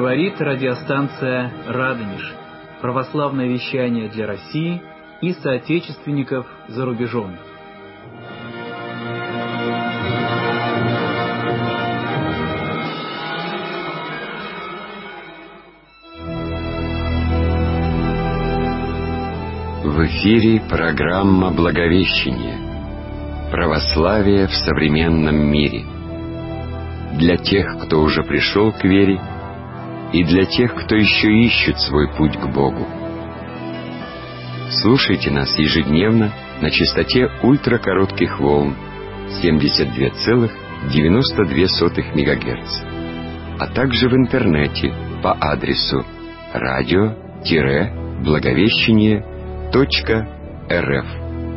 Говорит радиостанция «Радонеж». Православное вещание для России и соотечественников за рубежом. В эфире программа «Благовещение. Православие в современном мире». Для тех, кто уже пришел к вере, и для тех, кто еще ищет свой путь к Богу. Слушайте нас ежедневно на частоте ультракоротких волн 72,92 МГц, а также в интернете по адресу radio-благовещение.рф.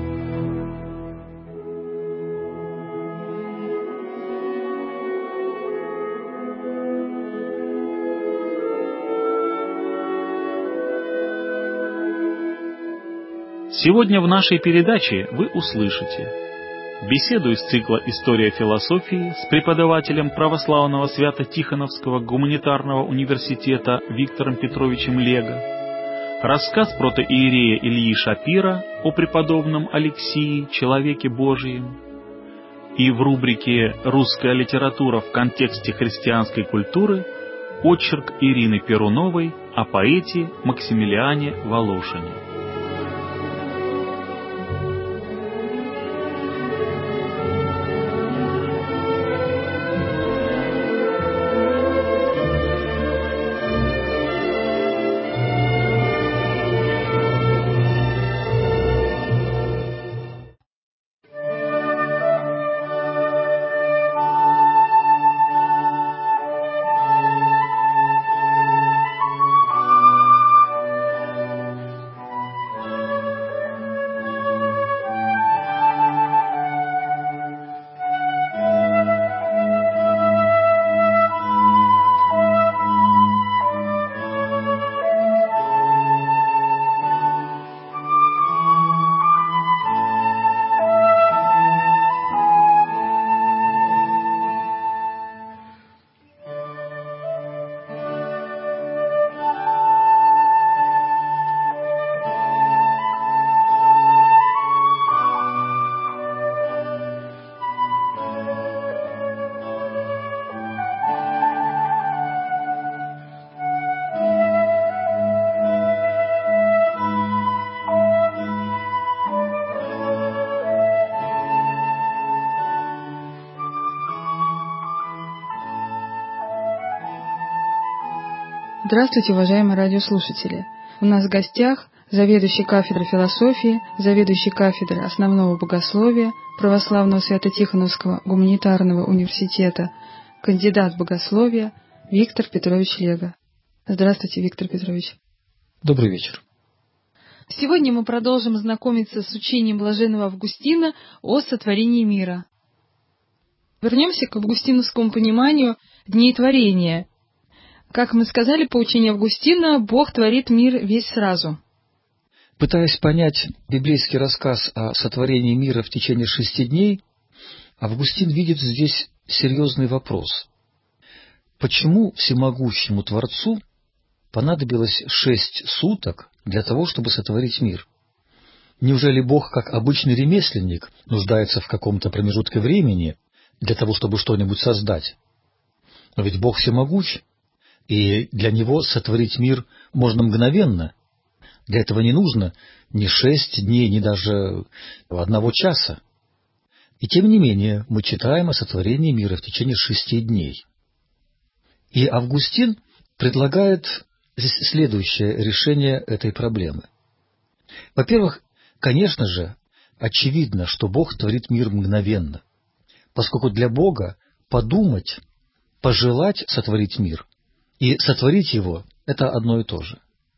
Сегодня в нашей передаче вы услышите беседу из цикла «История философии» с преподавателем православного Свято-Тихоновского гуманитарного университета Виктором Петровичем Лего, рассказ протоиерея Ильи Шапира о преподобном Алексии, человеке Божием, и в рубрике «Русская литература в контексте христианской культуры» очерк Ирины Перуновой о поэте Максимилиане Волошине. Здравствуйте, уважаемые радиослушатели! У нас в гостях заведующий кафедрой философии, заведующий кафедрой основного богословия православного Свято-Тихоновского гуманитарного университета, кандидат богословия Виктор Петрович Лего. Здравствуйте, Виктор Петрович. Добрый вечер. Сегодня мы продолжим знакомиться с учением блаженного Августина о сотворении мира. Вернемся к августиновскому пониманию дней творения. Как мы сказали, по учению Августина, Бог творит мир весь сразу. Пытаясь понять библейский рассказ о сотворении мира в течение 6 дней, Августин видит здесь серьезный вопрос. Почему всемогущему Творцу понадобилось 6 суток для того, чтобы сотворить мир? Неужели Бог, как обычный ремесленник, нуждается в каком-то промежутке времени для того, чтобы что-нибудь создать? Но ведь Бог всемогущ, и для Него сотворить мир можно мгновенно. Для этого не нужно ни 6 дней, ни даже 1 часа. И тем не менее мы читаем о сотворении мира в течение 6 дней. И Августин предлагает здесь следующее решение этой проблемы. Во-первых, конечно же, очевидно, что Бог творит мир мгновенно, поскольку для Бога подумать, пожелать сотворить мир и сотворить его — это одно и то же.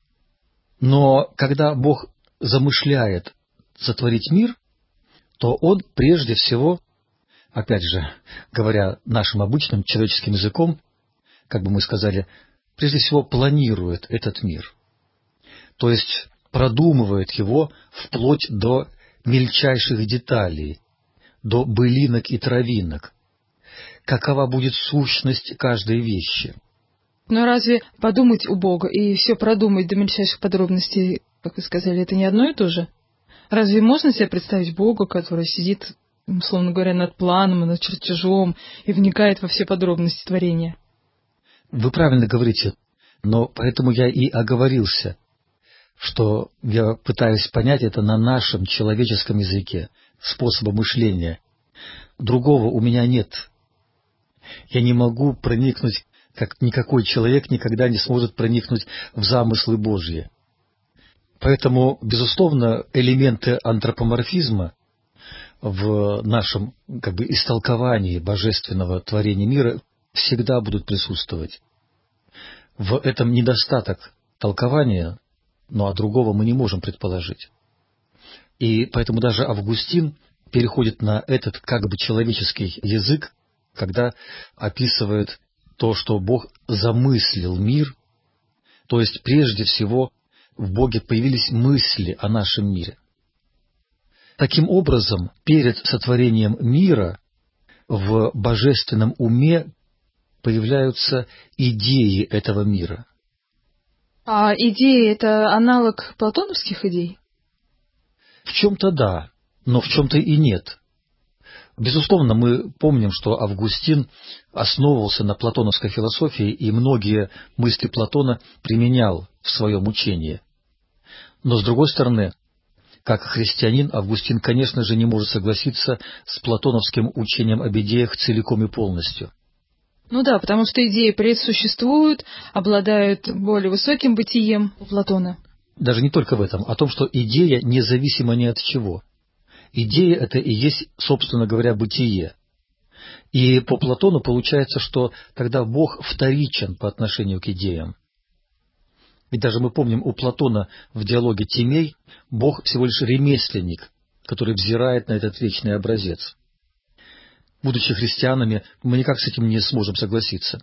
Но когда Бог замышляет сотворить мир, то Он прежде всего, опять же, говоря нашим обычным человеческим языком, как бы мы сказали, прежде всего планирует этот мир. То есть продумывает его вплоть до мельчайших деталей, до былинок и травинок, какова будет сущность каждой вещи. Но разве подумать у Бога и все продумать до мельчайших подробностей, как вы сказали, это не одно и то же? Разве можно себе представить Бога, который сидит, условно говоря, над планом, над чертежом и вникает во все подробности творения? Вы правильно говорите, но поэтому я и оговорился, что я пытаюсь понять это на нашем человеческом языке, способа мышления. Другого у меня нет. Я не могу проникнуть, как никакой человек никогда не сможет проникнуть в замыслы Божьи. Поэтому, безусловно, элементы антропоморфизма в нашем истолковании божественного творения мира всегда будут присутствовать. В этом недостаток толкования, а другого мы не можем предположить. И поэтому даже Августин переходит на этот человеческий язык, когда описывает то, что Бог замыслил мир, то есть прежде всего в Боге появились мысли о нашем мире. Таким образом, перед сотворением мира в божественном уме появляются идеи этого мира. А идеи — это аналог платоновских идей? В чем-то да, но в чем-то и нет. Безусловно, мы помним, что Августин основывался на платоновской философии и многие мысли Платона применял в своем учении. Но, с другой стороны, как христианин, Августин, конечно же, не может согласиться с платоновским учением об идеях целиком и полностью. Ну да, потому что идеи предсуществуют, обладают более высоким бытием у Платона. Даже не только в этом, о том, что идея независима ни от чего. Идея — это и есть, собственно говоря, бытие. И по Платону получается, что тогда Бог вторичен по отношению к идеям. Ведь даже мы помним у Платона в диалоге Тимей, Бог всего лишь ремесленник, который взирает на этот вечный образец. Будучи христианами, мы никак с этим не сможем согласиться.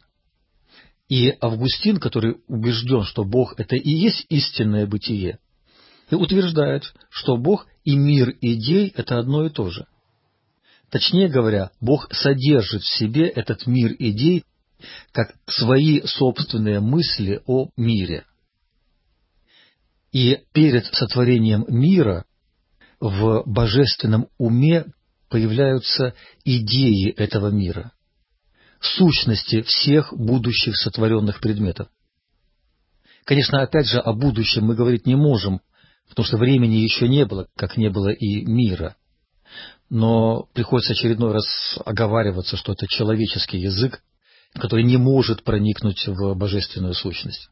И Августин, который убежден, что Бог — это и есть истинное бытие, и утверждает, что Бог и мир идей — это одно и то же. Точнее говоря, Бог содержит в себе этот мир идей как свои собственные мысли о мире. И перед сотворением мира в божественном уме появляются идеи этого мира, сущности всех будущих сотворенных предметов. Конечно, опять же, о будущем мы говорить не можем, потому что времени еще не было, как не было и мира. Но приходится очередной раз оговариваться, что это человеческий язык, который не может проникнуть в божественную сущность.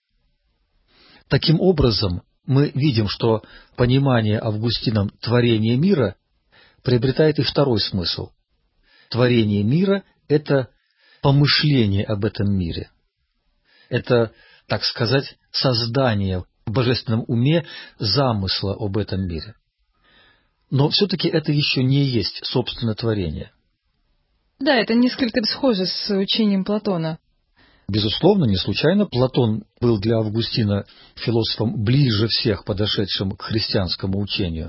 Таким образом, мы видим, что понимание Августином творения мира приобретает и второй смысл. Творение мира — это помышление об этом мире. Это, так сказать, создание в божественном уме замысла об этом мире. Но все-таки это еще не есть собственно творение. Да, это несколько схоже с учением Платона. Безусловно, не случайно Платон был для Августина философом ближе всех подошедшим к христианскому учению.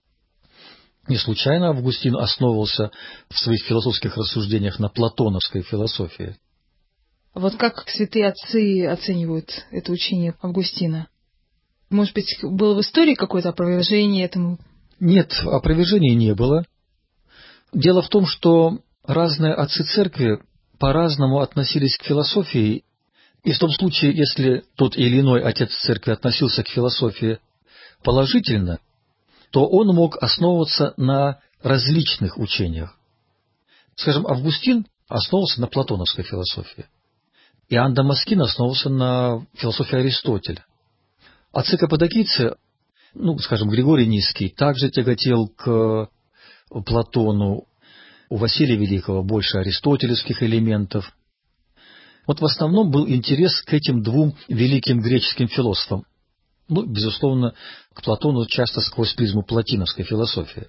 Не случайно Августин основывался в своих философских рассуждениях на платоновской философии. Вот как святые отцы оценивают это учение Августина? Может быть, было в истории какое-то опровержение этому? Нет, опровержения не было. Дело в том, что разные отцы церкви по-разному относились к философии, и в том случае, если тот или иной отец церкви относился к философии положительно, то он мог основываться на различных учениях. Скажем, Августин основывался на платоновской философии, Иоанн Дамаскин основывался на философии Аристотеля. Отцы каппадокийцы, Григорий Низкий, также тяготел к Платону, у Василия Великого больше аристотелевских элементов. Вот в основном был интерес к этим двум великим греческим философам. Безусловно, к Платону часто сквозь призму платиновской философии.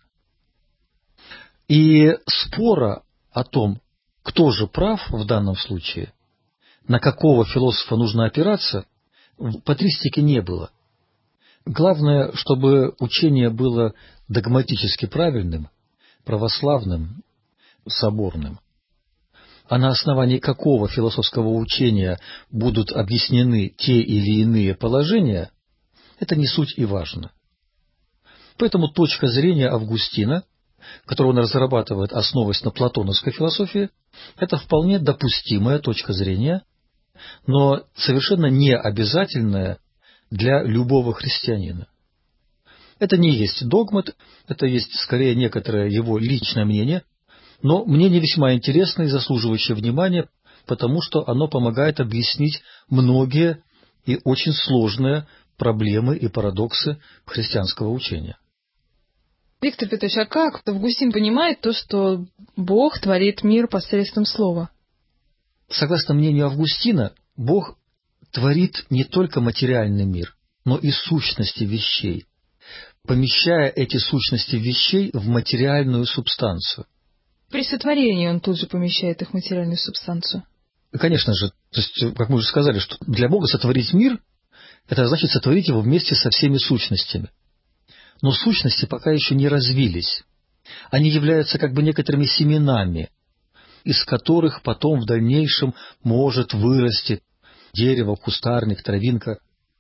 И спора о том, кто же прав в данном случае, на какого философа нужно опираться, в патристике не было. Главное, чтобы учение было догматически правильным, православным, соборным. а на основании какого философского учения будут объяснены те или иные положения, это не суть и важно. Поэтому точка зрения Августина, которую он разрабатывает, основываясь на платоновской философии, это вполне допустимая точка зрения, но совершенно не обязательная для любого христианина. Это не есть догмат, это есть скорее некоторое его личное мнение, но мнение весьма интересное и заслуживающее внимания, потому что оно помогает объяснить многие и очень сложные проблемы и парадоксы христианского учения. Виктор Петрович, а как Августин понимает то, что Бог творит мир посредством слова? Согласно мнению Августина, Бог творит не только материальный мир, но и сущности вещей, помещая эти сущности вещей в материальную субстанцию. При сотворении он тут же помещает их в материальную субстанцию. Конечно же, то есть, как мы уже сказали, что для Бога сотворить мир – это значит сотворить его вместе со всеми сущностями. Но сущности пока еще не развились. Они являются как бы некоторыми семенами, из которых потом в дальнейшем может вырасти дерево, кустарник, травинка.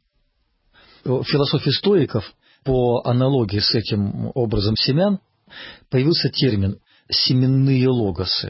В философии стоиков, по аналогии с этим образом семян, появился термин «семенные логосы».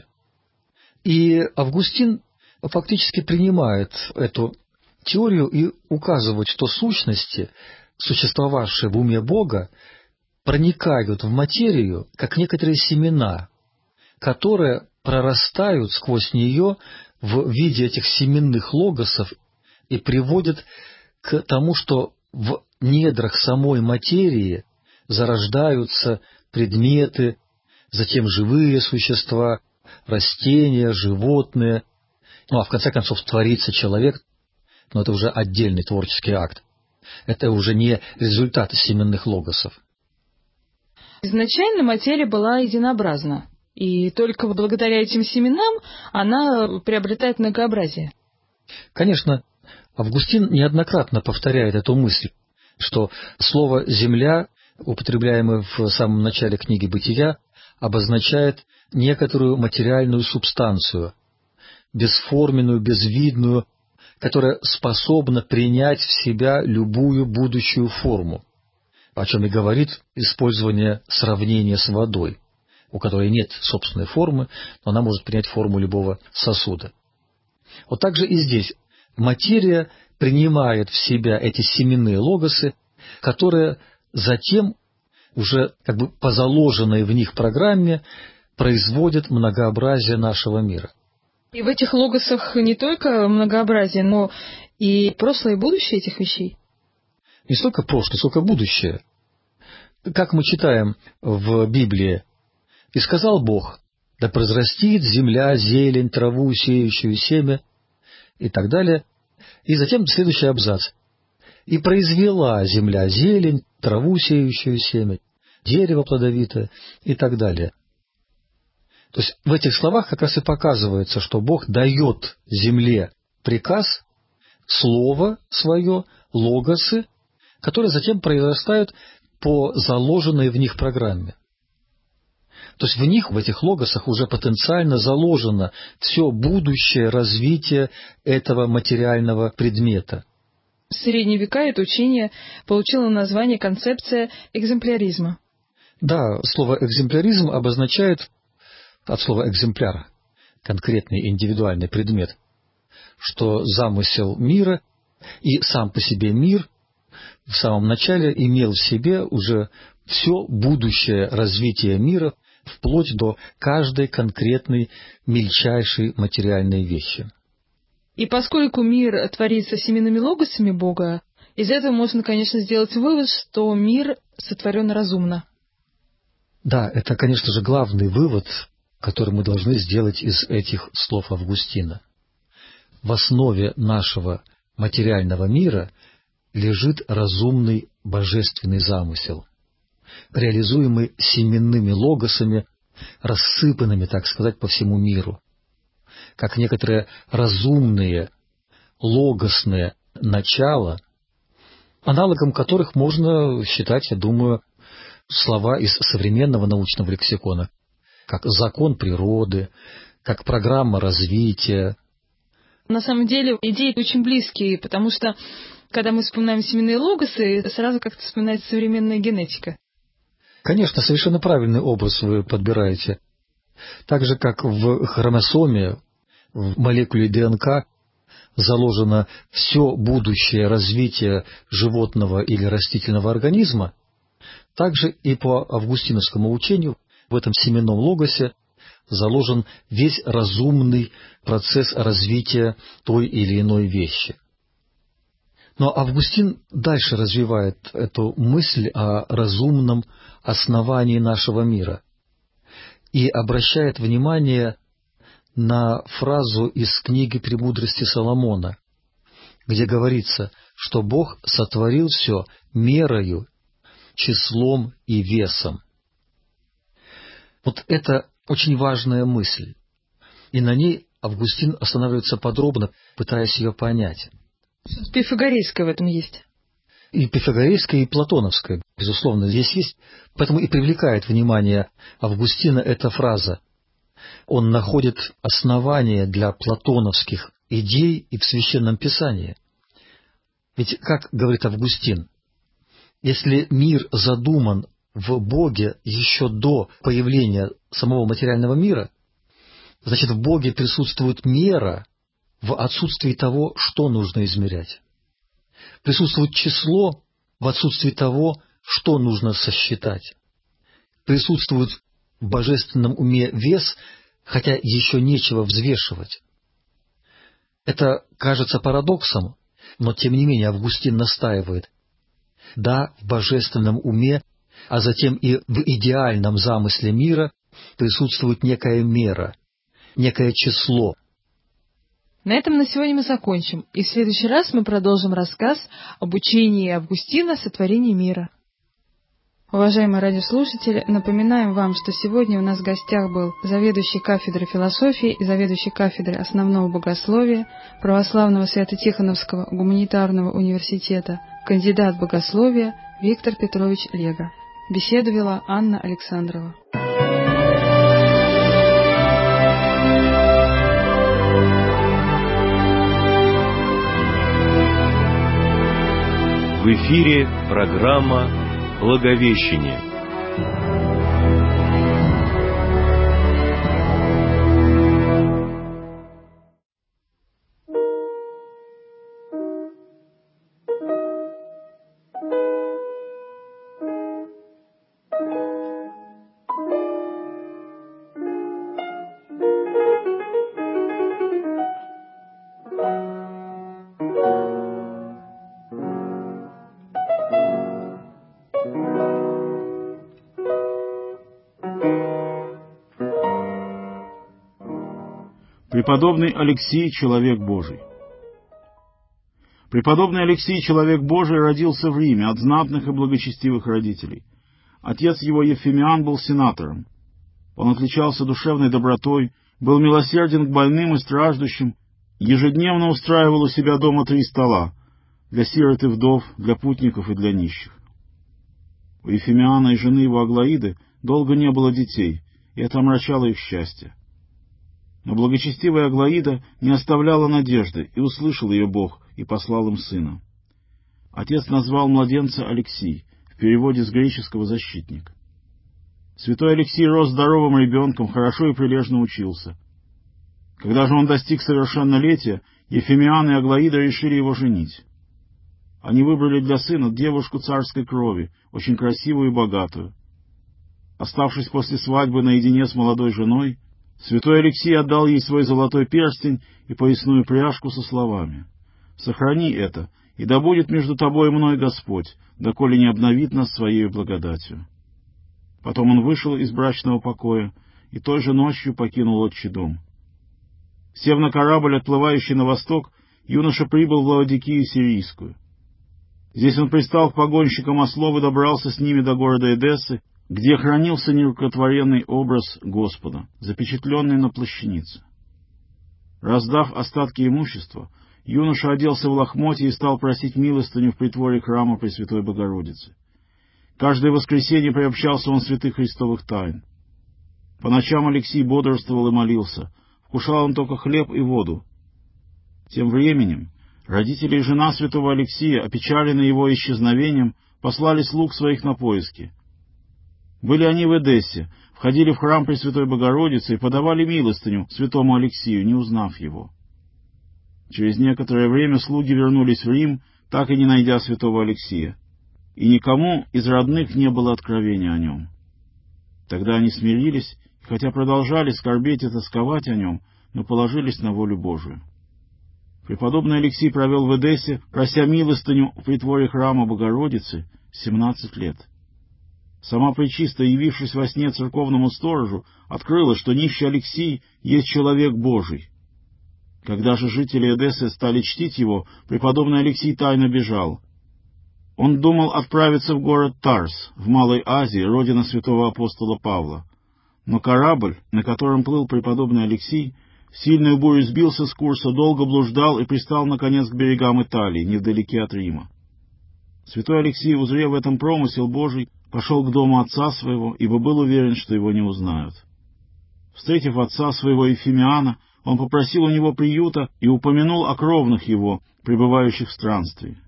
И Августин фактически принимает эту теорию и указывает, что сущности, существовавшие в уме Бога, проникают в материю, как некоторые семена, которые прорастают сквозь нее в виде этих семенных логосов и приводят к тому, что в недрах самой материи зарождаются предметы, затем живые существа, растения, животные, а в конце концов творится человек, но это уже отдельный творческий акт. Это уже не результат семенных логосов. Изначально материя была единообразна, и только благодаря этим семенам она приобретает многообразие. Конечно, Августин неоднократно повторяет эту мысль, что слово «земля», употребляемое в самом начале книги «Бытия», обозначает некоторую материальную субстанцию, бесформенную, безвидную, которая способна принять в себя любую будущую форму, о чем и говорит использование сравнения с водой, у которой нет собственной формы, но она может принять форму любого сосуда. Вот так же и здесь материя принимает в себя эти семенные логосы, которые затем уже как бы по заложенной в них программе производят многообразие нашего мира. И в этих логосах не только многообразие, но и прошлое и будущее этих вещей? Не столько прошлое, сколько будущее. Как мы читаем в Библии, «И сказал Бог, да произрастит земля, зелень, траву, сеющую семя», и так далее. И затем следующий абзац. «И произвела земля зелень, траву, сеющую семя, дерево плодовитое», и так далее. То есть в этих словах как раз и показывается, что Бог дает земле приказ, слово свое, логосы, которые затем произрастают по заложенной в них программе. То есть в них, в этих логосах, уже потенциально заложено все будущее развитие этого материального предмета. В средние века это учение получило название концепция экземпляризма. Да, слово «экземпляризм» обозначает от слова «экземпляр» конкретный индивидуальный предмет, что замысел мира и сам по себе мир в самом начале имел в себе уже все будущее развитие мира вплоть до каждой конкретной мельчайшей материальной вещи. И поскольку мир творится семенными логосами Бога, из этого можно, конечно, сделать вывод, что мир сотворен разумно. Да, это, конечно же, главный вывод, который мы должны сделать из этих слов Августина. В основе нашего материального мира лежит разумный божественный замысел, реализуемый семенными логосами, рассыпанными, так сказать, по всему миру, как некоторые разумные, логосные начала, аналогом которых можно считать, я думаю, слова из современного научного лексикона, как закон природы, как программа развития. На самом деле идеи очень близкие, потому что, когда мы вспоминаем семенные логосы, сразу как-то вспоминается современная генетика. Конечно, совершенно правильный образ вы подбираете. Так же, как в хромосоме, в молекуле ДНК заложено все будущее развитие животного или растительного организма, также и по августиновскому учению в этом семенном логосе заложен весь разумный процесс развития той или иной вещи. Но Августин дальше развивает эту мысль о разумном основании нашего мира и обращает внимание на фразу из книги «Премудрости Соломона», где говорится, что Бог сотворил все мерою, числом и весом. Вот это очень важная мысль, и на ней Августин останавливается подробно, пытаясь ее понять. Пифагорейское в этом есть. И пифагорейское, и платоновское, безусловно, здесь есть. Поэтому и привлекает внимание Августина эта фраза. Он находит основание для платоновских идей и в Священном Писании. Ведь, как говорит Августин, если мир задуман в Боге еще до появления самого материального мира, значит, в Боге присутствует мера в отсутствии того, что нужно измерять. Присутствует число в отсутствии того, что нужно сосчитать. Присутствует в божественном уме вес, хотя еще нечего взвешивать. Это кажется парадоксом, но тем не менее Августин настаивает. Да, в божественном уме, а затем и в идеальном замысле мира присутствует некая мера, некое число. На этом на сегодня мы закончим, и в следующий раз мы продолжим рассказ об учении Августина о сотворении мира. Уважаемые радиослушатели, напоминаем вам, что сегодня у нас в гостях был заведующий кафедрой философии и заведующий кафедрой основного богословия Православного Свято-Тихоновского гуманитарного университета, кандидат богословия Виктор Петрович Лего. Беседу вела Анна Александрова. В эфире программа «Благовещение». Преподобный Алексий, человек Божий. Преподобный Алексий, человек Божий, родился в Риме от знатных и благочестивых родителей. Отец его, Ефимиан, был сенатором. Он отличался душевной добротой, был милосерден к больным и страждущим, ежедневно устраивал у себя дома 3 стола для сирот и вдов, для путников и для нищих. У Ефимиана и жены его Аглаиды долго не было детей, и это омрачало их счастье. Но благочестивая Аглаида не оставляла надежды, и услышал ее Бог, и послал им сына. Отец назвал младенца Алексий, в переводе с греческого «защитник». Святой Алексий рос здоровым ребенком, хорошо и прилежно учился. Когда же он достиг совершеннолетия, Ефимиан и Аглаида решили его женить. Они выбрали для сына девушку царской крови, очень красивую и богатую. Оставшись после свадьбы наедине с молодой женой, святой Алексий отдал ей свой золотой перстень и поясную пряжку со словами: «Сохрани это, и да будет между тобой и мной Господь, доколе не обновит нас своей благодатью». Потом он вышел из брачного покоя и той же ночью покинул отчий дом. Сев на корабль, отплывающий на восток, юноша прибыл в Лаодикию Сирийскую. Здесь он пристал к погонщикам ослов и добрался с ними до города Эдессы, где хранился нерукотворенный образ Господа, запечатленный на плащанице. Раздав остатки имущества, юноша оделся в лохмотья и стал просить милостыню в притворе храма Пресвятой Богородицы. Каждое воскресенье приобщался он святых христовых тайн. По ночам Алексий бодрствовал и молился: вкушал он только хлеб и воду. Тем временем родители и жена святого Алексия, опечаленные его исчезновением, послали слуг своих на поиски. Были они в Эдессе, входили в храм Пресвятой Богородицы и подавали милостыню святому Алексию, не узнав его. Через некоторое время слуги вернулись в Рим, так и не найдя святого Алексия, и никому из родных не было откровения о нем. Тогда они смирились, и хотя продолжали скорбеть и тосковать о нем, но положились на волю Божию. Преподобный Алексий провел в Эдессе, прося милостыню в притворе храма Богородицы, 17 лет. Сама Пречистая, явившись во сне церковному сторожу, открыла, что нищий Алексий есть человек Божий. Когда же жители Эдессы стали чтить его, преподобный Алексий тайно бежал. Он думал отправиться в город Тарс, в Малой Азии, родина святого апостола Павла. Но корабль, на котором плыл преподобный Алексий, в сильную бурю сбился с курса, долго блуждал и пристал, наконец, к берегам Италии, невдалеке от Рима. Святой Алексий, узрев в этом промысел Божий, пошел к дому отца своего, ибо был уверен, что его не узнают. Встретив отца своего Ефимиана, он попросил у него приюта и упомянул о кровных его, пребывающих в странстве.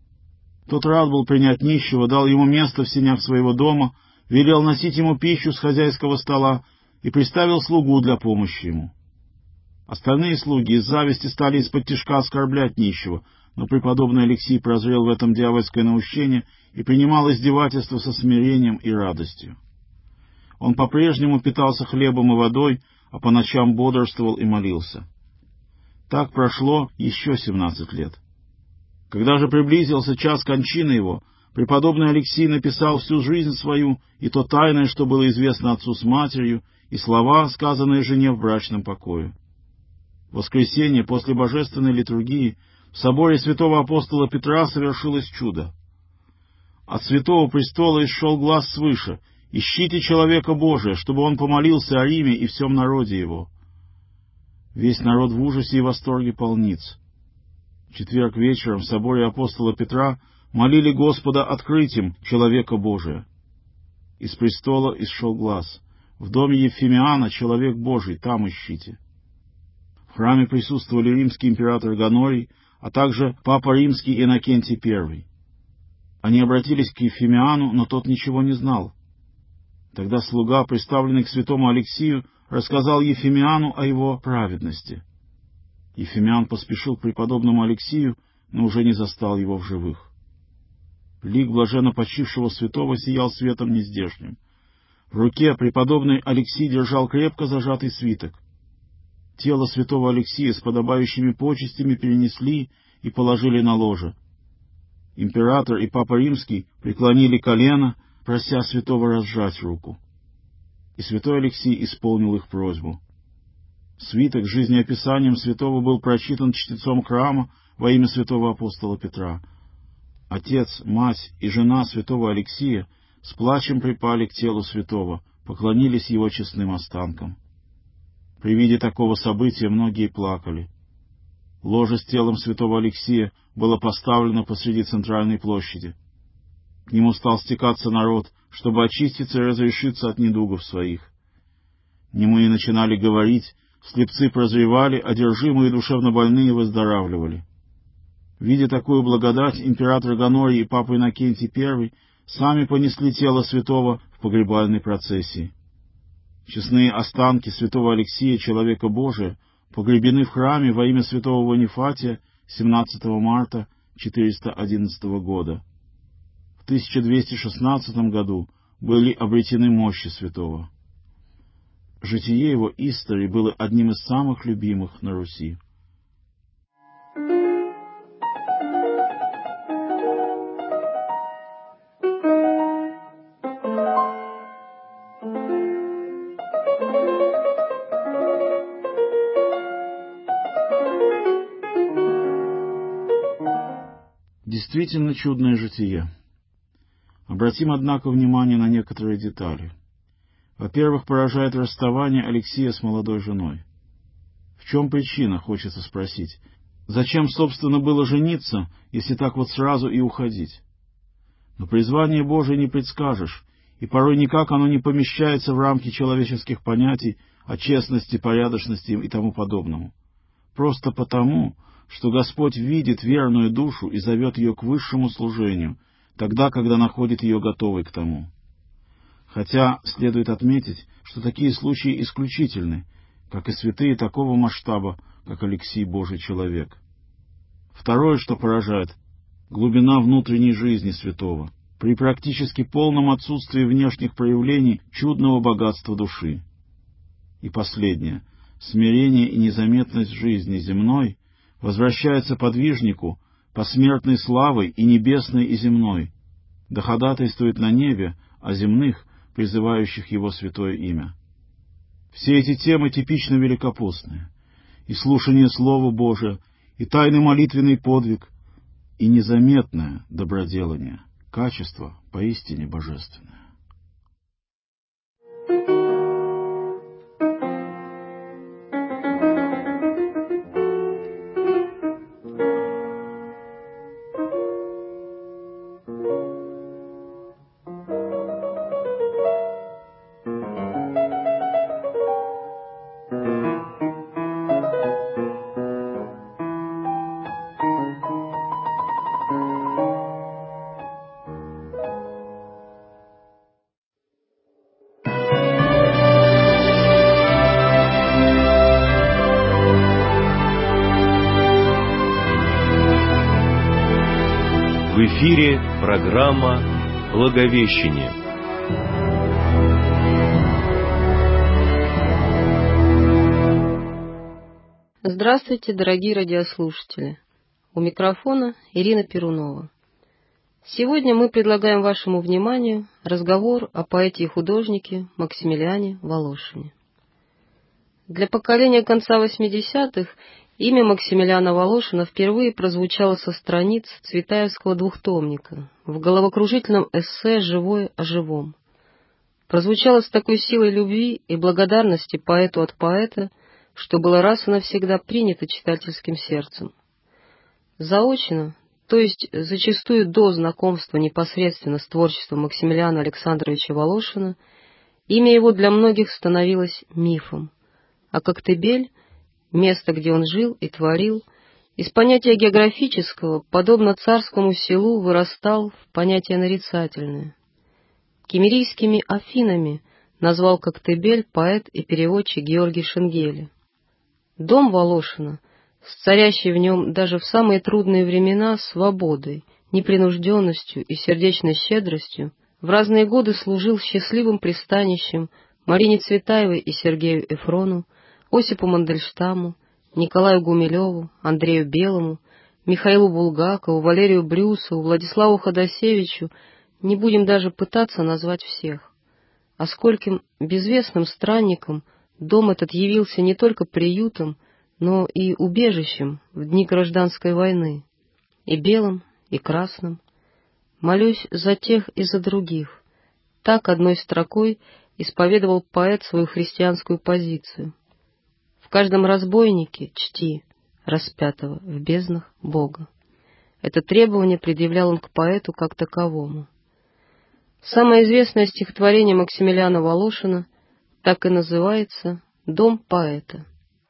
Тот рад был принять нищего, дал ему место в сенях своего дома, велел носить ему пищу с хозяйского стола и приставил слугу для помощи ему. Остальные слуги из зависти стали исподтишка оскорблять нищего, но преподобный Алексий прозрел в этом дьявольское наущение и принимал издевательство со смирением и радостью. Он по-прежнему питался хлебом и водой, а по ночам бодрствовал и молился. Так прошло еще 17 лет. Когда же приблизился час кончины его, преподобный Алексий написал всю жизнь свою, и то тайное, что было известно отцу с матерью, и слова, сказанные жене в брачном покое. В воскресенье, после божественной литургии, в соборе святого апостола Петра совершилось чудо. От святого престола исшел глас свыше: «Ищите человека Божия, чтобы он помолился о Риме и всем народе его». Весь народ в ужасе и восторге полниц. В четверг вечером в соборе апостола Петра молили Господа открыть им человека Божия. Из престола исшел глас: «В доме Ефимиана человек Божий, там ищите». В храме присутствовали римский император Гонорий, а также папа римский Иннокентий I. Они обратились к Ефимиану, но тот ничего не знал. Тогда слуга, приставленный к святому Алексию, рассказал Ефимиану о его праведности. Ефимиан поспешил к преподобному Алексию, но уже не застал его в живых. Лик блаженно почившего святого сиял светом нездешним. В руке преподобный Алексий держал крепко зажатый свиток. Тело святого Алексия с подобающими почестями перенесли и положили на ложе. Император и папа римский преклонили колено, прося святого разжать руку. И святой Алексий исполнил их просьбу. Свиток с жизнеописанием святого был прочитан чтецом храма во имя святого апостола Петра. Отец, мать и жена святого Алексия с плачем припали к телу святого, поклонились его честным останкам. При виде такого события многие плакали. Ложе с телом святого Алексия было поставлено посреди центральной площади. К нему стал стекаться народ, чтобы очиститься и разрешиться от недугов своих. Немые начинали говорить, слепцы прозревали, одержимые и душевнобольные выздоравливали. Видя такую благодать, император Гонорий и папа Иннокентий I сами понесли тело святого в погребальной процессии. Честные останки святого Алексия, человека Божия, погребены в храме во имя святого Ванифатия 17 марта 411 года. В 1216 году были обретены мощи святого. Житие его истории было одним из самых любимых на Руси. Действительно чудное житие. Обратим, однако, внимание на некоторые детали. Во-первых, поражает расставание Алексия с молодой женой. В чем причина, хочется спросить? Зачем, собственно, было жениться, если так вот сразу и уходить? Но призвание Божие не предскажешь, и порой никак оно не помещается в рамки человеческих понятий, о честности, порядочности и тому подобному. Просто потому, что Господь видит верную душу и зовет ее к высшему служению, тогда, когда находит ее готовой к тому. Хотя следует отметить, что такие случаи исключительны, как и святые такого масштаба, как Алексий Божий человек. Второе, что поражает, глубина внутренней жизни святого, при практически полном отсутствии внешних проявлений чудного богатства души. И последнее, смирение и незаметность жизни земной возвращается подвижнику посмертной славой и небесной, и земной, да ходатайствует на небе о земных, призывающих его святое имя. Все эти темы типично великопостные, и слушание Слова Божия, и тайный молитвенный подвиг, и незаметное доброделание, качество поистине божественное. В эфире программа «Благовещение». Здравствуйте, дорогие радиослушатели! У микрофона Ирина Перунова. Сегодня мы предлагаем вашему вниманию разговор о поэте и художнике Максимилиане Волошине. Для поколения конца 80-х имя Максимилиана Волошина впервые прозвучало со страниц Цветаевского двухтомника в головокружительном эссе «Живое о живом». Прозвучало с такой силой любви и благодарности поэту от поэта, что было раз и навсегда принято читательским сердцем. Заочно, то есть зачастую до знакомства непосредственно с творчеством Максимилиана Александровича Волошина, имя его для многих становилось мифом, а Коктебель, место, где он жил и творил, из понятия географического, подобно царскому селу, вырастал в понятие нарицательное. Киммерийскими Афинами назвал Коктебель поэт и переводчик Георгий Шенгели. Дом Волошина, с царящей в нем даже в самые трудные времена свободой, непринужденностью и сердечной щедростью, в разные годы служил счастливым пристанищем Марине Цветаевой и Сергею Эфрону, Осипу Мандельштаму, Николаю Гумилеву, Андрею Белому, Михаилу Булгакову, Валерию Брюсову, Владиславу Ходосевичу, не будем даже пытаться назвать всех. А скольким безвестным странникам дом этот явился не только приютом, но и убежищем в дни гражданской войны, и белым, и красным. Молюсь за тех и за других. Так одной строкой исповедовал поэт свою христианскую позицию. В каждом разбойнике чти распятого в безднах Бога. Это требование предъявлял он к поэту как таковому. Самое известное стихотворение Максимилиана Волошина так и называется «Дом поэта».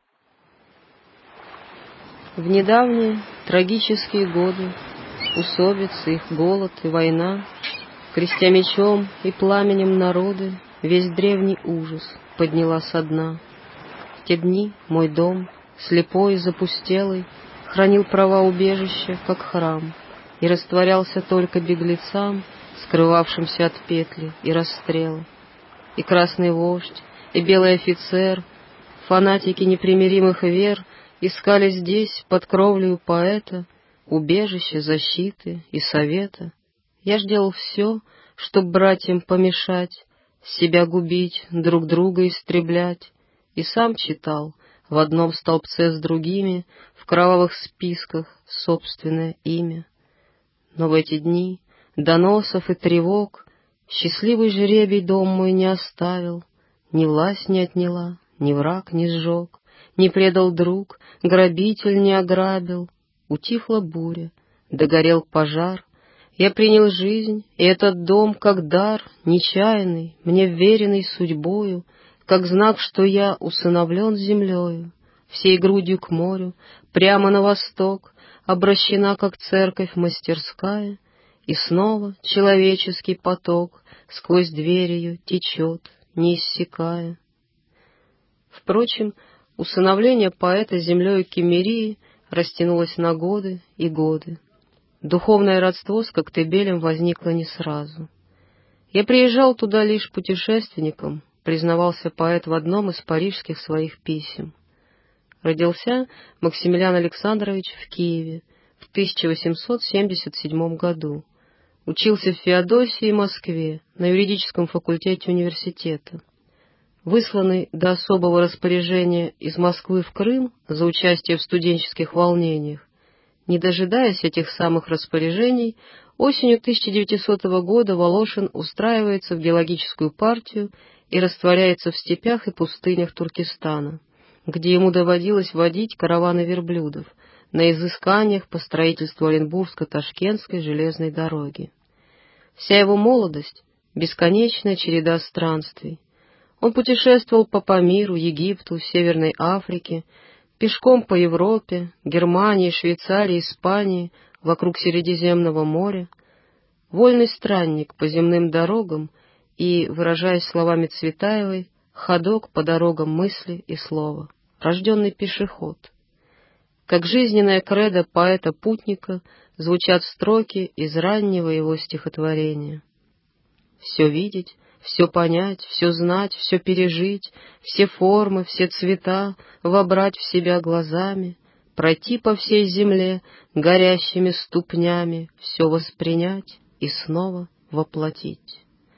В недавние трагические годы усобицы, их голод и война, крестя мечом и пламенем народы, весь древний ужас подняла со дна. В те дни мой дом, слепой и запустелый, хранил права убежища, как храм, и растворялся только беглецам, скрывавшимся от петли и расстрела. И красный вождь, и белый офицер, фанатики непримиримых вер, искали здесь, под кровлею поэта, убежище, защиты и совета. Я ж делал все, чтоб братьям помешать, себя губить, друг друга истреблять, и сам читал в одном столбце с другими, в кровавых списках, собственное имя. Но в эти дни доносов и тревог счастливый жребий дом мой не оставил, ни власть не отняла, ни враг не сжег, не предал друг, грабитель не ограбил. Утихла буря, догорел пожар, я принял жизнь, и этот дом, как дар, нечаянный, мне вверенный судьбою, как знак, что я усыновлен землею, всей грудью к морю, прямо на восток, обращена, как церковь мастерская, и снова человеческий поток сквозь дверь ее течет, не иссякая. Впрочем, усыновление поэта землею Киммерии растянулось на годы и годы. Духовное родство с Коктебелем возникло не сразу. Я приезжал туда лишь путешественником, признавался поэт в одном из парижских своих писем. Родился Максимилиан Александрович в Киеве в 1877 году. Учился в Феодосии и Москве на юридическом факультете университета. Высланный до особого распоряжения из Москвы в Крым за участие в студенческих волнениях, не дожидаясь этих самых распоряжений, осенью 1900 года Волошин устраивается в геологическую партию и растворяется в степях и пустынях Туркестана, где ему доводилось водить караваны верблюдов на изысканиях по строительству Оренбургско-Ташкентской железной дороги. Вся его молодость — бесконечная череда странствий. Он путешествовал по Памиру, Египту, Северной Африке, пешком по Европе, Германии, Швейцарии, Испании, вокруг Средиземного моря. Вольный странник по земным дорогам и, выражаясь словами Цветаевой, ходок по дорогам мысли и слова, рожденный пешеход. Как жизненная кредо поэта-путника звучат строки из раннего его стихотворения. «Все видеть, все понять, все знать, все пережить, все формы, все цвета вобрать в себя глазами, пройти по всей земле горящими ступнями, все воспринять и снова воплотить».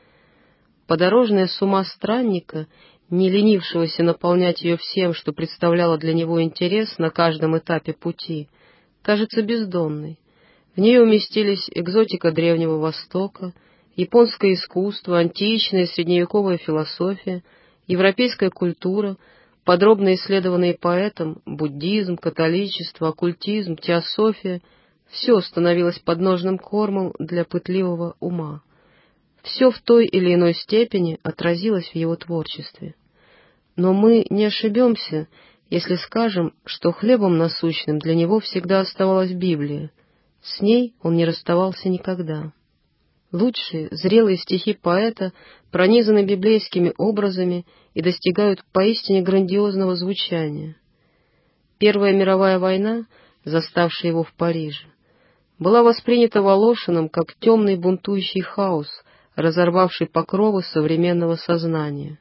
Подорожная с ума странника, не ленившегося наполнять ее всем, что представляло для него интерес на каждом этапе пути, кажется бездонной. В ней уместились экзотика Древнего Востока, японское искусство, античная и средневековая философия, европейская культура, подробно исследованные поэтом, буддизм, католичество, оккультизм, теософия — все становилось подножным кормом для пытливого ума. Все в той или иной степени отразилось в его творчестве. Но мы не ошибемся, если скажем, что хлебом насущным для него всегда оставалась Библия. С ней он не расставался никогда. Лучшие, зрелые стихи поэта пронизаны библейскими образами и достигают поистине грандиозного звучания. Первая мировая война, заставшая его в Париже, была воспринята Волошиным как темный бунтующий хаос, разорвавший покровы современного сознания.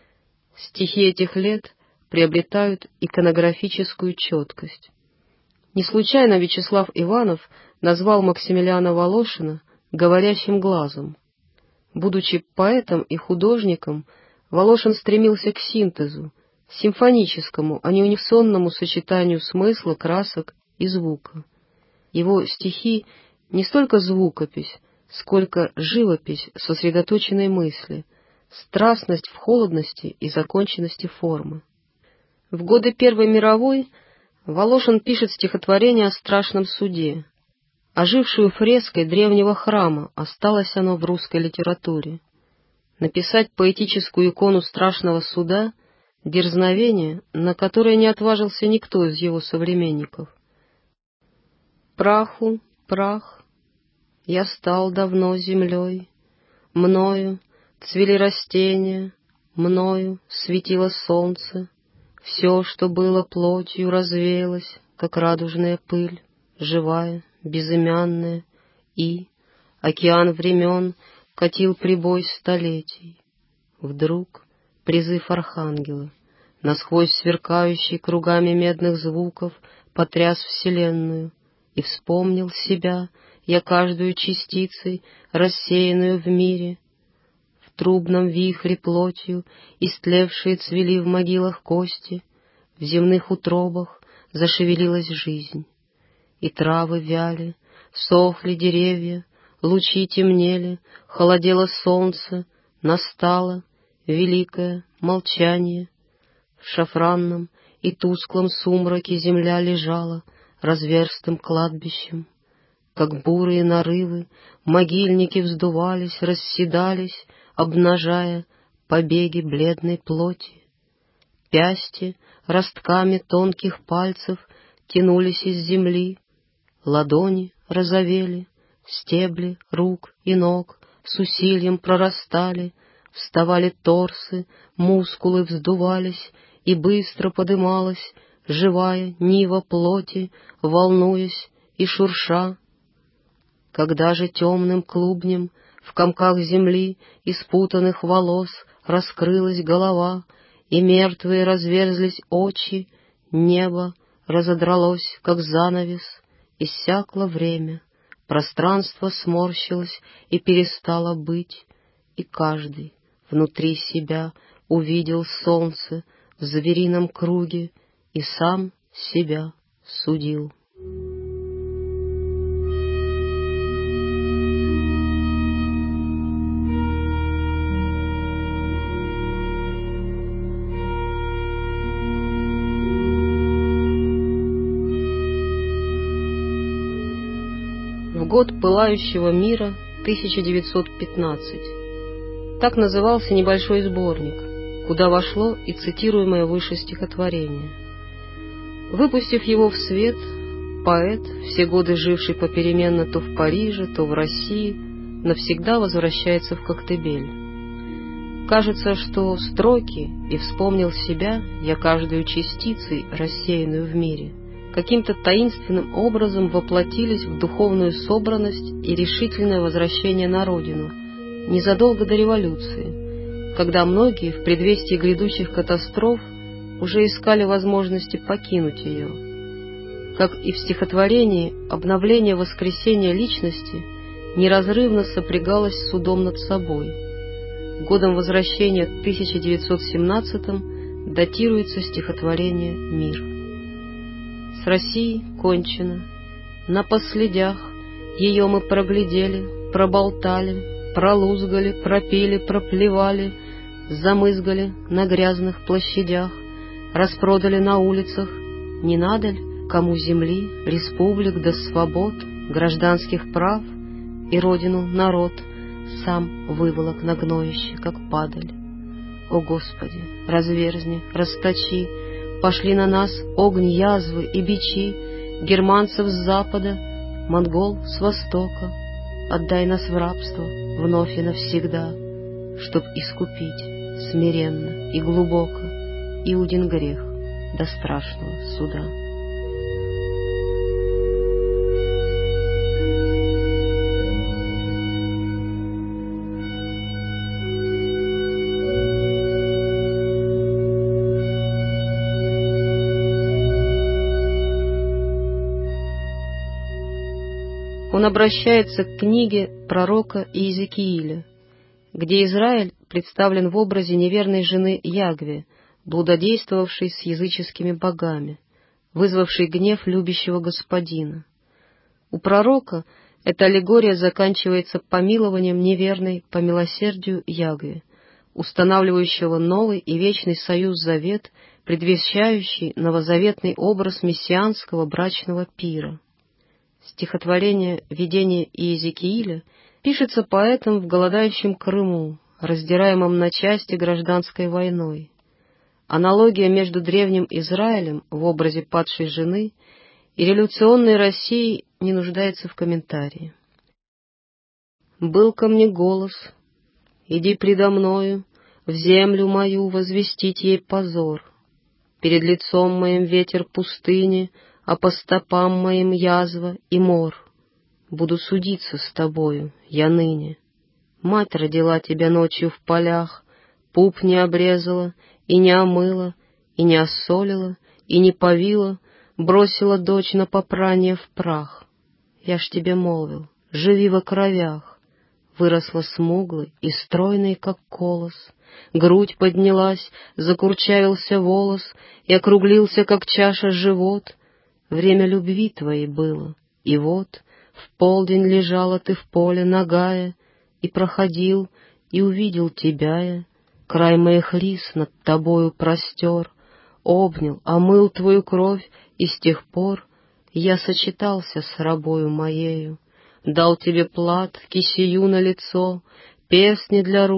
Стихи этих лет приобретают иконографическую четкость. Не случайно Вячеслав Иванов назвал Максимилиана Волошина «говорящим глазом». Будучи поэтом и художником, Волошин стремился к синтезу, симфоническому, а не унисонному сочетанию смысла, красок и звука. Его стихи не столько звукопись, сколько живопись сосредоточенной мысли, страстность в холодности и законченности формы. В годы Первой мировой Волошин пишет стихотворение о страшном суде. Ожившую фреской древнего храма осталось оно в русской литературе. Написать поэтическую икону страшного суда — дерзновение, на которое не отважился никто из его современников. Праху, прах, я стал давно землей, мною цвели растения, мною светило солнце, все, что было плотью, развеялось, как радужная пыль, живая, безымянная, и океан времен катил прибой столетий. Вдруг призыв архангела, насквозь сверкающий кругами медных звуков, потряс вселенную, и вспомнил себя я каждую частицей, рассеянную в мире. В трубном вихре плотью истлевшие цвели в могилах кости, в земных утробах зашевелилась жизнь. И травы вяли, сохли деревья, лучи темнели, холодело солнце, настало великое молчание. В шафранном и тусклом сумраке земля лежала разверстым кладбищем. Как бурые нарывы, могильники вздувались, расседались, обнажая побеги бледной плоти. Пясти ростками тонких пальцев тянулись из земли, ладони розовели, стебли рук и ног с усилием прорастали, вставали торсы, мускулы вздувались, и быстро подымалась живая нива плоти, волнуясь и шурша. Когда же темным клубнем в комках земли и спутанных волос раскрылась голова, и мертвые разверзлись очи, небо разодралось, как занавес, иссякло время, пространство сморщилось и перестало быть, и каждый внутри себя увидел солнце в зверином круге и сам себя судил. В год пылающего мира 1915. Так назывался небольшой сборник, куда вошло и цитируемое выше стихотворение. Выпустив его в свет, поэт, все годы живший попеременно то в Париже, то в России, навсегда возвращается в Коктебель. Кажется, что строки «И вспомнил себя я каждую частицей, рассеянную в мире», каким-то таинственным образом воплотились в духовную собранность и решительное возвращение на родину незадолго до революции, когда многие в предвестии грядущих катастроф уже искали возможности покинуть ее. Как и в стихотворении, обновление воскресения личности неразрывно сопрягалось с судом над собой. Годом возвращения 1917 датируется стихотворение «Мир». С Россией кончено. На последях ее мы проглядели, проболтали, пролузгали, пропили, проплевали, замызгали на грязных площадях, распродали на улицах. Не надо ли кому земли, республик да свобод, гражданских прав, и родину народ сам выволок на гноище, как падаль? О Господи, разверзни, расточи, пошли на нас огни, язвы и бичи, германцев с запада, монгол с востока. Отдай нас в рабство вновь и навсегда, чтоб искупить смиренно и глубоко Иудин грех до страшного суда. Он обращается к книге пророка Иезекииля, где Израиль представлен в образе неверной жены Ягве, блудодействовавшей с языческими богами, вызвавшей гнев любящего Господина. У пророка эта аллегория заканчивается помилованием неверной по милосердию Ягве, устанавливающего новый и вечный союз-завет, предвещающий новозаветный образ мессианского брачного пира. Стихотворение «Видение Иезекииля» пишется поэтом в голодающем Крыму, раздираемом на части гражданской войной. Аналогия между древним Израилем в образе падшей жены и революционной Россией не нуждается в комментарии. «Был ко мне голос, иди предо мною, в землю мою возвестить ей позор. Перед лицом моим ветер пустыни, а по стопам моим язва и мор. Буду судиться с тобою, я ныне. Мать родила тебя ночью в полях, пуп не обрезала, и не омыла, и не осолила, и не повила, бросила дочь на попрание в прах. Я ж тебе молвил, живи во кровях. Выросла смуглой и стройной, как колос, грудь поднялась, закурчавился волос и округлился, как чаша, живот. Время любви твоей было, и вот в полдень лежала ты в поле нагая, и проходил, и увидел тебя я, край моих лис над тобою простер, обнял, омыл твою кровь, и с тех пор я сочетался с рабою моею, дал тебе плат, кисею на лицо, песни для рук,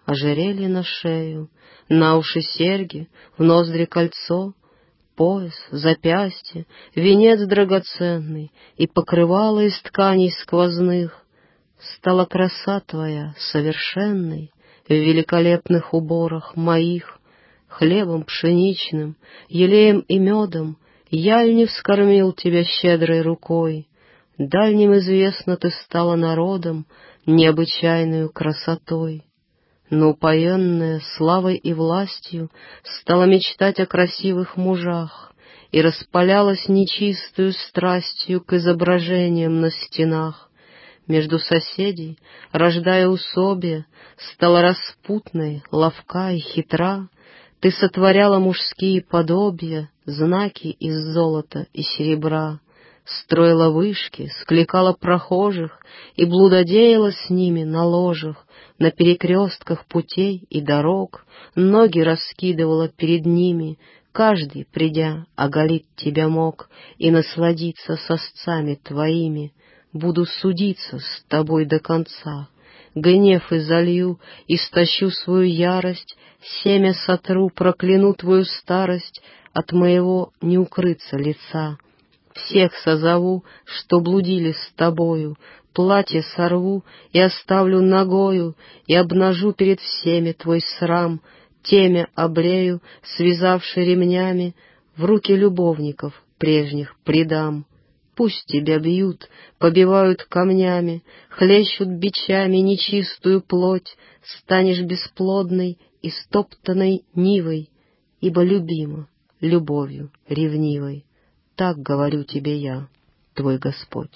ожерелье на шею, на уши серьги, в ноздри кольцо, пояс, запястье, венец драгоценный и покрывало из тканей сквозных. Стала краса твоя совершенной в великолепных уборах моих, хлебом пшеничным, елеем и медом я ль не вскормил тебя щедрой рукой? Дальним известно ты стала народом необычайную красотой. Но упоенная славой и властью стала мечтать о красивых мужах и распалялась нечистую страстью к изображениям на стенах. Между соседей, рождая усобие, стала распутной, ловка и хитра. Ты сотворяла мужские подобия, знаки из золота и серебра, строила вышки, скликала прохожих и блудодеяла с ними на ложах, на перекрестках путей и дорог, ноги раскидывала перед ними, каждый, придя, оголить тебя мог и насладиться сосцами твоими. Буду судиться с тобой до конца, гнев изолью, истощу свою ярость, семя сотру, прокляну твою старость, от моего не укрыться лица. Всех созову, что блудили с тобою, платье сорву и оставлю нагою, и обнажу перед всеми твой срам, темя обрею, связавши ремнями, в руки любовников прежних предам. Пусть тебя бьют, побивают камнями, хлещут бичами нечистую плоть, станешь бесплодной и стоптанной нивой, ибо любима любовью ревнивой. Так говорю тебе я, твой Господь.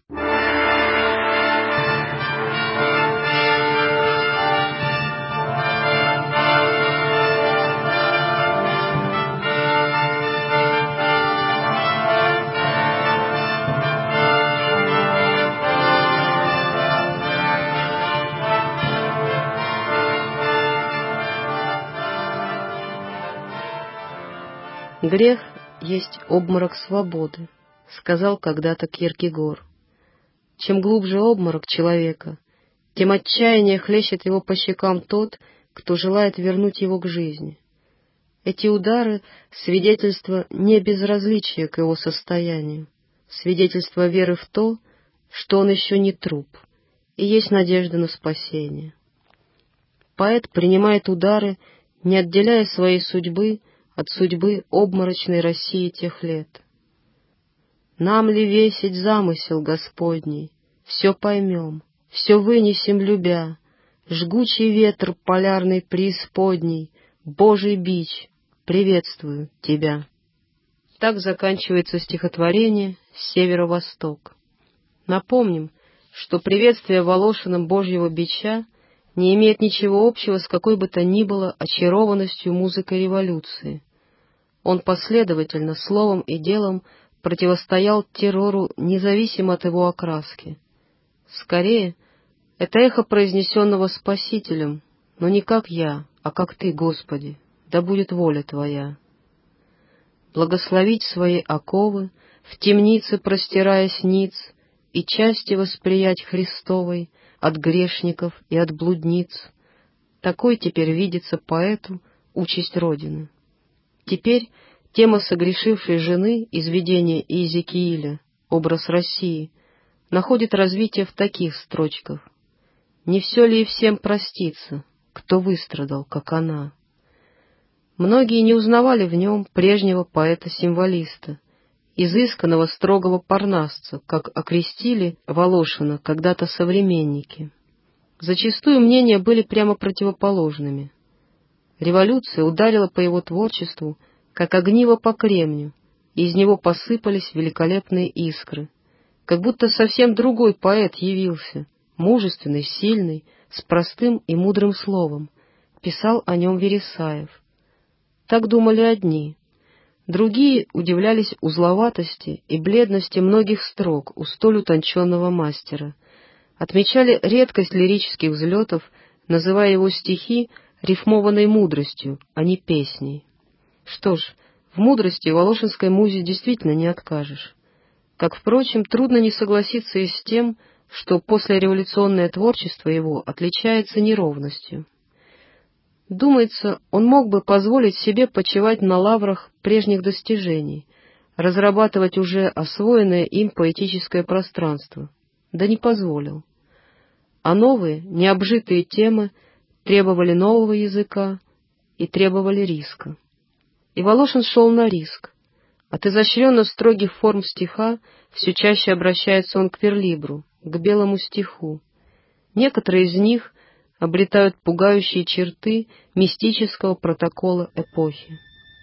Грех есть обморок свободы, сказал когда-то Кьеркегор. Чем глубже обморок человека, тем отчаяннее хлещет его по щекам тот, кто желает вернуть его к жизни. Эти удары — свидетельство не безразличия к его состоянию, свидетельство веры в то, что он еще не труп, и есть надежда на спасение. Поэт принимает удары, не отделяя своей судьбы от судьбы обморочной России тех лет. Нам ли весить замысел Господний? Все поймем, все вынесем любя. Жгучий ветер полярной преисподней, Божий бич, приветствую тебя. Так заканчивается стихотворение «С северо-восток». Напомним, что приветствие Волошиным Божьего бича не имеет ничего общего с какой бы то ни было очарованностью музыкой революции. Он последовательно, словом и делом, противостоял террору независимо от его окраски. Скорее, это эхо произнесенного Спасителем, но не как я, а как Ты, Господи, да будет воля Твоя. Благословить свои оковы, в темнице простираясь ниц, и части восприять Христовой от грешников и от блудниц. Такой теперь видится поэту участь Родины. Теперь тема согрешившей жены из видения Иезекииля, образ России, находит развитие в таких строчках. Не все ли и всем проститься, кто выстрадал, как она? Многие не узнавали в нем прежнего поэта-символиста, изысканного строгого парнасца, как окрестили Волошина когда-то современники. Зачастую мнения были прямо противоположными. Революция ударила по его творчеству, как огниво по кремню, и из него посыпались великолепные искры, как будто совсем другой поэт явился, мужественный, сильный, с простым и мудрым словом, писал о нем Вересаев. Так думали одни. Другие удивлялись узловатости и бледности многих строк у столь утонченного мастера, отмечали редкость лирических взлетов, называя его стихи рифмованной мудростью, а не песней. Что ж, в мудрости волошинской музе действительно не откажешь. Как, впрочем, трудно не согласиться и с тем, что послереволюционное творчество его отличается неровностью. Думается, он мог бы позволить себе почивать на лаврах прежних достижений, разрабатывать уже освоенное им поэтическое пространство, да не позволил. А новые, необжитые темы требовали нового языка и требовали риска. И Волошин шел на риск. От изощренно строгих форм стиха все чаще обращается он к верлибру, к белому стиху. Некоторые из них обретают пугающие черты мистического протокола эпохи.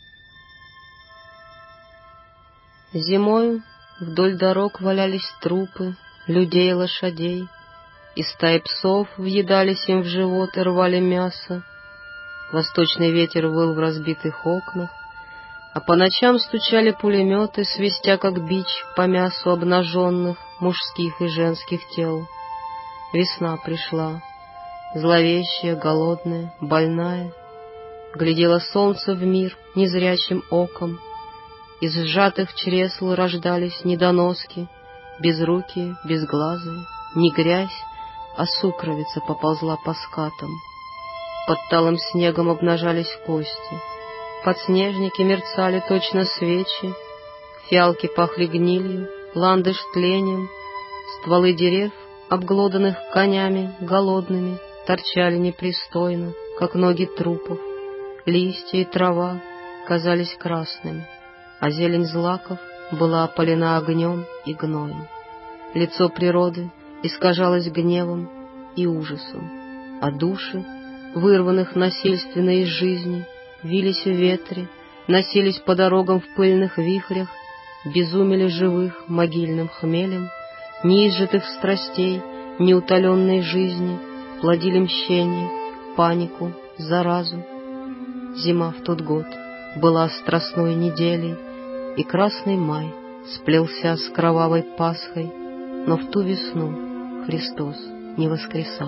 Зимою вдоль дорог валялись трупы людей и лошадей, и стаи псов въедались им в живот и рвали мясо. Восточный ветер выл в разбитых окнах, а по ночам стучали пулеметы, свистя как бич по мясу обнаженных мужских и женских тел. Весна пришла, зловещая, голодная, больная, глядело солнце в мир незрячим оком. Из сжатых чресл рождались недоноски, безрукие, безглазые, не грязь, а сукровица поползла по скатам. Под талым снегом обнажались кости, подснежники мерцали точно свечи, фиалки пахли гнилью, ландыш тлением, стволы дерев, обглоданных конями голодными, торчали непристойно, как ноги трупов, листья и трава казались красными, а зелень злаков была опалена огнем и гноем. Лицо природы искажалось гневом и ужасом, а души, вырванных насильственно из жизни, вились в ветре, носились по дорогам в пыльных вихрях, безумели живых могильным хмелем, неизжитых страстей, неутоленной жизни, плодили мщение, панику, заразу. Зима в тот год была страстной неделей, и красный май сплелся с кровавой Пасхой, но в ту весну Христос не воскресал.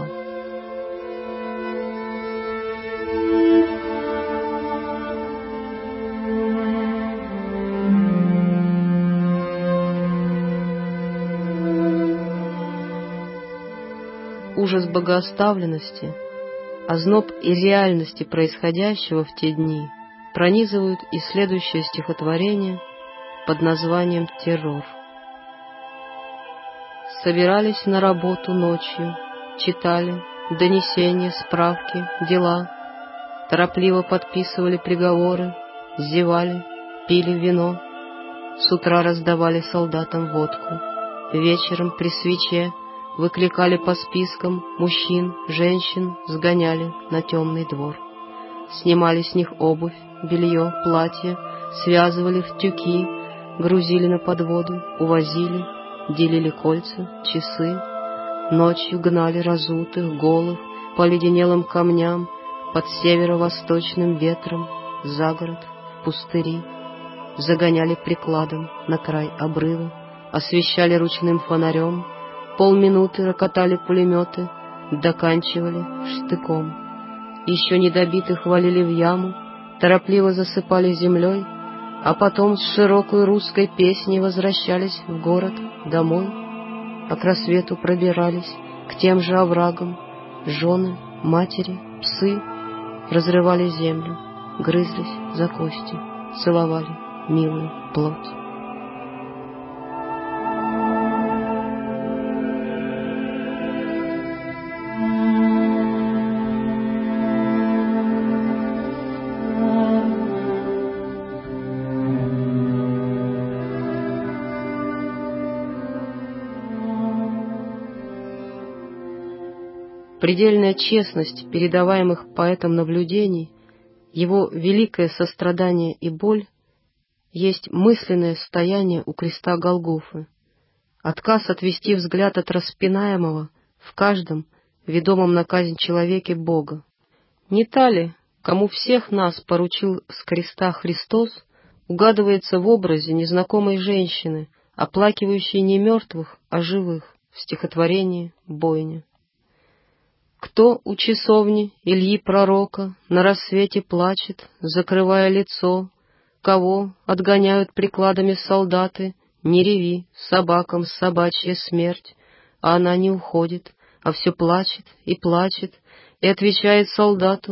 Ужас богооставленности, озноб и реальности происходящего в те дни пронизывают и следующее стихотворение под названием «Террор». Собирались на работу ночью, читали донесения, справки, дела, торопливо подписывали приговоры, зевали, пили вино, с утра раздавали солдатам водку, вечером при свече выкликали по спискам мужчин, женщин, сгоняли на темный двор. Снимали с них обувь, белье, платье, связывали в тюки, грузили на подводу, увозили, делили кольца, часы. Ночью гнали разутых, голых, по леденелым камням, под северо-восточным ветром, за город, в пустыри. Загоняли прикладом на край обрыва, освещали ручным фонарем, полминуты рокотали пулеметы, доканчивали штыком. Еще недобитых валили в яму, торопливо засыпали землей, а потом с широкой русской песней возвращались в город, домой, а к рассвету пробирались к тем же оврагам. Жены, матери, псы разрывали землю, грызлись за кости, целовали милую плоть. Предельная честность передаваемых поэтом наблюдений, его великое сострадание и боль есть мысленное стояние у креста Голгофы, отказ отвести взгляд от распинаемого в каждом ведомом на казнь человеке Бога. Не та ли, кому всех нас поручил с креста Христос, угадывается в образе незнакомой женщины, оплакивающей не мертвых, а живых, в стихотворении «Бойня». Кто у часовни Ильи Пророка на рассвете плачет, закрывая лицо, кого отгоняют прикладами солдаты, не реви, собакам собачья смерть, а она не уходит, а все плачет, и отвечает солдату: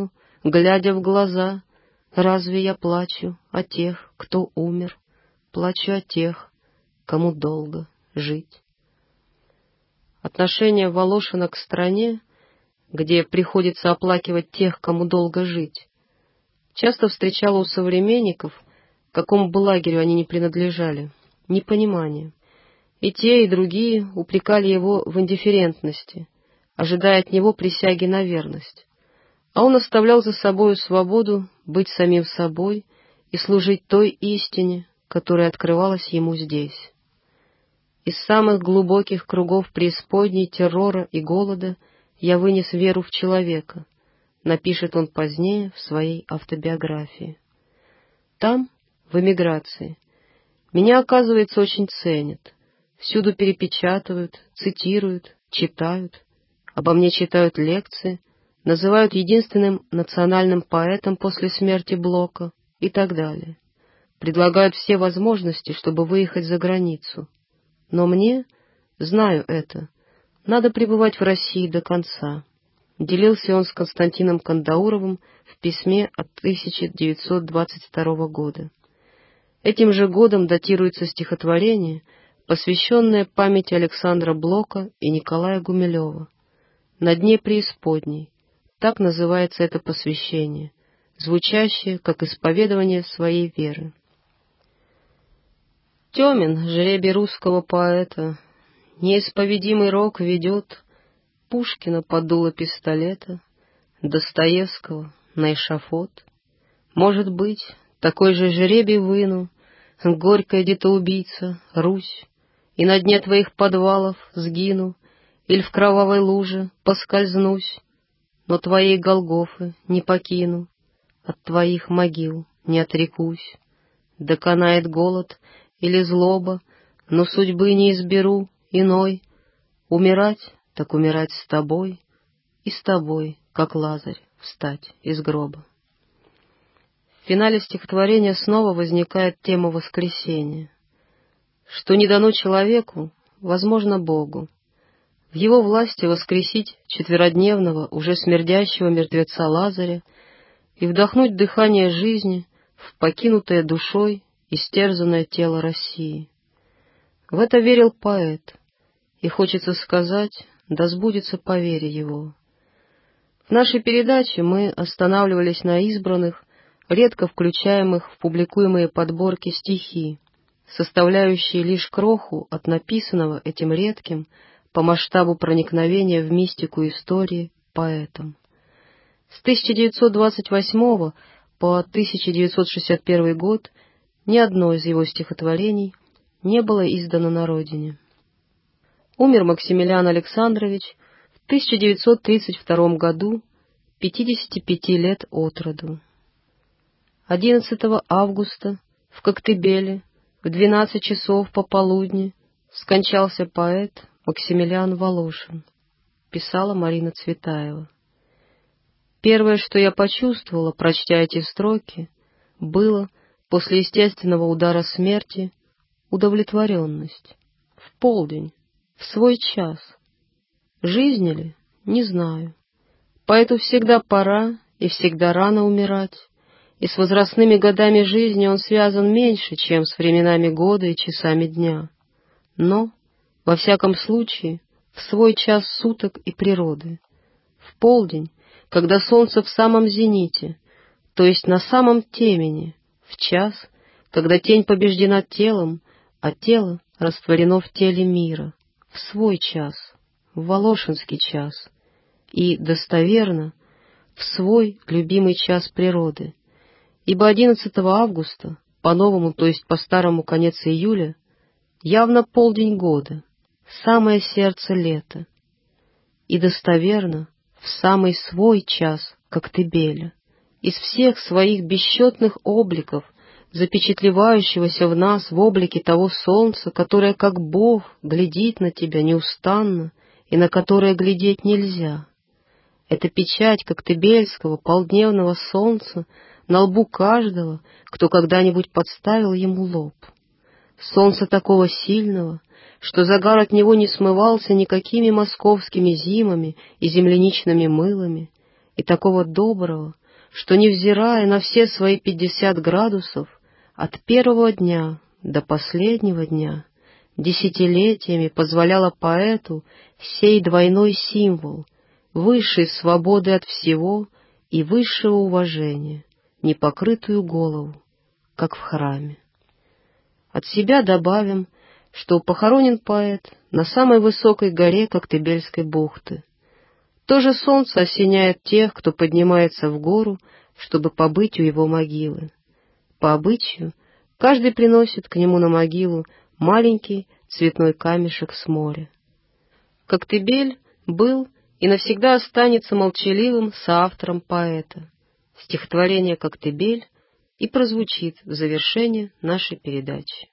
глядя в глаза, разве я плачу о тех, кто умер? Плачу о тех, кому долго жить. Отношение Волошина к стране, где приходится оплакивать тех, кому долго жить, часто встречало у современников, к какому бы лагерю они ни принадлежали, непонимание. И те, и другие упрекали его в индифферентности, ожидая от него присяги на верность. А он оставлял за собою свободу быть самим собой и служить той истине, которая открывалась ему здесь. Из самых глубоких кругов преисподней террора и голода я вынес веру в человека, напишет он позднее в своей автобиографии. Там, в эмиграции, меня, оказывается, очень ценят. Всюду перепечатывают, цитируют, читают. Обо мне читают лекции, называют единственным национальным поэтом после смерти Блока и так далее. Предлагают все возможности, чтобы выехать за границу. Но мне, знаю это, надо пребывать в России до конца. Делился он с Константином Кандауровым в письме от 1922 года. Этим же годом датируется стихотворение, посвященное памяти Александра Блока и Николая Гумилева. «На дне преисподней» — так называется это посвящение, звучащее как исповедование своей веры. Темен жребий русского поэта, неисповедимый рок ведет Пушкина под дуло пистолета, Достоевского на эшафот. Может быть, такой же жребий выну, горькая детоубийца, Русь, и на дне твоих подвалов сгину, или в кровавой луже поскользнусь, но твоей Голгофы не покину, от твоих могил не отрекусь. Доконает голод или злоба, но судьбы не изберу иной. Умирать, так умирать с тобой, и с тобой, как Лазарь, встать из гроба. В финале стихотворения снова возникает тема воскресения. Что не дано человеку, возможно Богу. В его власти воскресить четверодневного, уже смердящего мертвеца Лазаря и вдохнуть дыхание жизни в покинутое душой истерзанное тело России. В это верил поэт, и хочется сказать, да сбудется по вере его. В нашей передаче мы останавливались на избранных, редко включаемых в публикуемые подборки стихи, составляющие лишь кроху от написанного этим редким по масштабу проникновения в мистику истории поэтом. С 1928 по 1961 год ни одно из его стихотворений не было издано на родине. Умер Максимилиан Александрович в 1932 году, 55 лет от роду. 11 августа в Коктебеле в 12 часов пополудни скончался поэт Максимилиан Волошин, писала Марина Цветаева. Первое, что я почувствовала, прочтя эти строки, было, после естественного удара смерти, удовлетворенность. В полдень, в свой час. Жизни ли? Не знаю. Поэту всегда пора и всегда рано умирать, и с возрастными годами жизни он связан меньше, чем с временами года и часами дня. Но, во всяком случае, в свой час суток и природы. В полдень, когда солнце в самом зените, то есть на самом темени, в час, когда тень побеждена телом, а тело растворено в теле мира, в свой час, в волошинский час, и, достоверно, в свой любимый час природы, ибо 11 августа, по-новому, то есть по-старому конец июля, явно полдень года, самое сердце лета, и достоверно, в самый свой час Коктебеля, из всех своих бесчетных обликов, запечатлевающегося в нас в облике того солнца, которое, как Бог, глядит на тебя неустанно и на которое глядеть нельзя. Это печать коктебельского полдневного солнца на лбу каждого, кто когда-нибудь подставил ему лоб. Солнца такого сильного, что загар от него не смывался никакими московскими зимами и земляничными мылами, и такого доброго, что, невзирая на все свои 50 градусов, от первого дня до последнего дня десятилетиями позволяла поэту сей двойной символ высшей свободы от всего и высшего уважения, непокрытую голову, как в храме. От себя добавим, что похоронен поэт на самой высокой горе Коктебельской бухты. То же солнце осеняет тех, кто поднимается в гору, чтобы побыть у его могилы. По обычаю, каждый приносит к нему на могилу маленький цветной камешек с моря. Коктебель был и навсегда останется молчаливым соавтором поэта. Стихотворение «Коктебель» и прозвучит в завершении нашей передачи.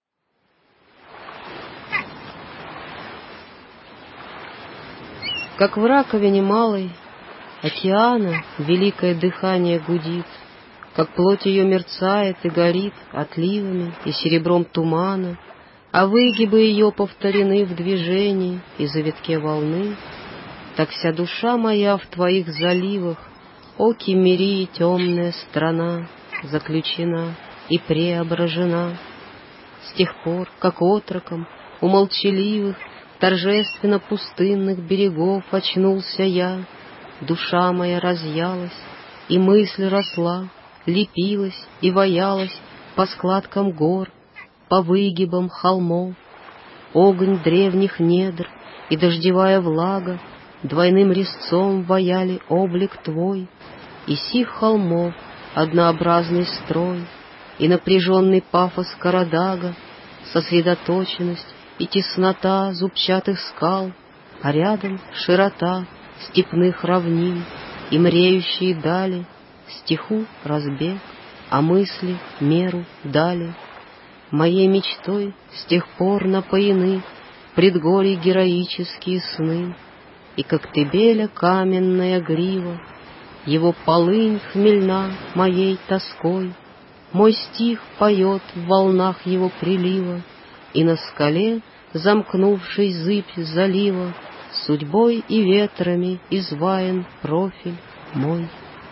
Как в раковине малой океана великое дыхание гудит, как плоть ее мерцает и горит отливами и серебром тумана, а выгибы ее повторены в движении и завитке волны, так вся душа моя в твоих заливах, о Киммерии темная страна, заключена и преображена. С тех пор, как отроком у молчаливых, торжественно пустынных берегов очнулся я, душа моя разъялась, и мысль росла, лепилась и ваялась по складкам гор, по выгибам холмов. Огонь древних недр и дождевая влага двойным резцом ваяли облик твой, и сих холмов однообразный строй, и напряженный пафос Карадага, сосредоточенность и теснота зубчатых скал, а рядом широта степных равнин и мреющие дали, стиху разбег, а мысли меру дали. Моей мечтой с тех пор напоены предгорье героические сны, и Коктебеля каменная грива, его полынь хмельна моей тоской, мой стих поет в волнах его прилива, и на скале, замкнувшей зыбь залива, судьбой и ветрами изваян профиль мой.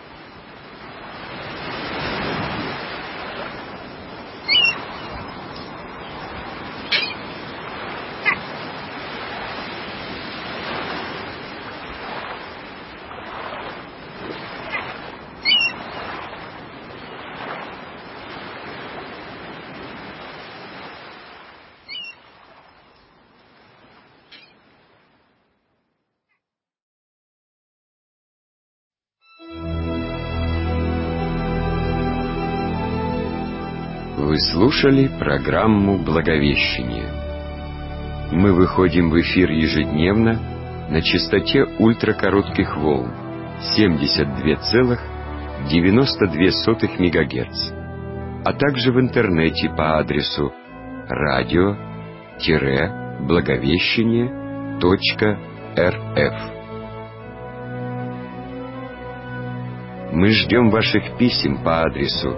Вы слушали программу «Благовещение». Мы выходим в эфир ежедневно на частоте ультракоротких волн 72,92 МГц, а также в интернете по адресу radio-благовещение.рф. Мы ждем ваших писем по адресу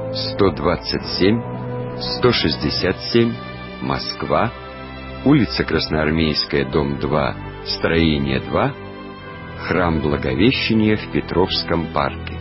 127-167, Москва, улица Красноармейская, дом 2, строение 2, храм Благовещения в Петровском парке.